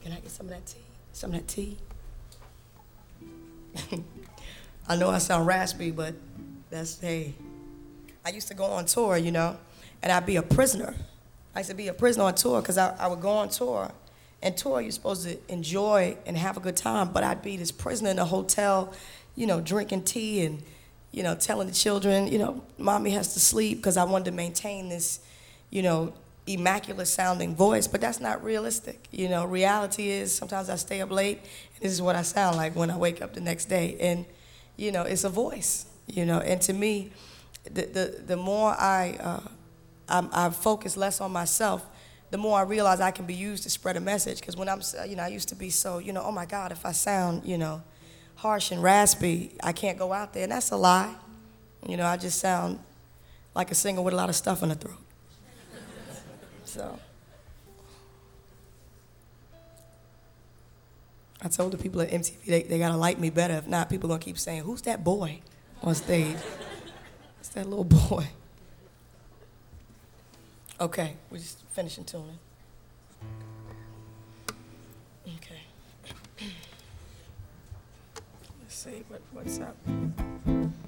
Can I get some of that tea? Some of that tea? I know I sound raspy, but that's, hey. I used to go on tour, you know, and I'd be a prisoner. I used to be a prisoner on tour because I would go on tour. And tour, you're supposed to enjoy and have a good time, but I'd be this prisoner in a hotel, you know, drinking tea and, you know, telling the children, you know, mommy has to sleep because I wanted to maintain this, you know, immaculate sounding voice, but that's not realistic. You know, reality is sometimes I stay up late and this is what I sound like when I wake up the next day. And, you know, it's a voice, you know, and to me, the more I focus less on myself, the more I realize I can be used to spread a message. Because when I'm, you know, I used to be so, you know, oh my God, if I sound, you know, harsh and raspy, I can't go out there. And that's a lie. You know, I just sound like a singer with a lot of stuff in the throat. So I told the people at MTV they gotta like me better. If not, people gonna keep saying, who's that boy on stage? It's that little boy. Okay, we're just finishing tuning. Okay. Let's see what's up.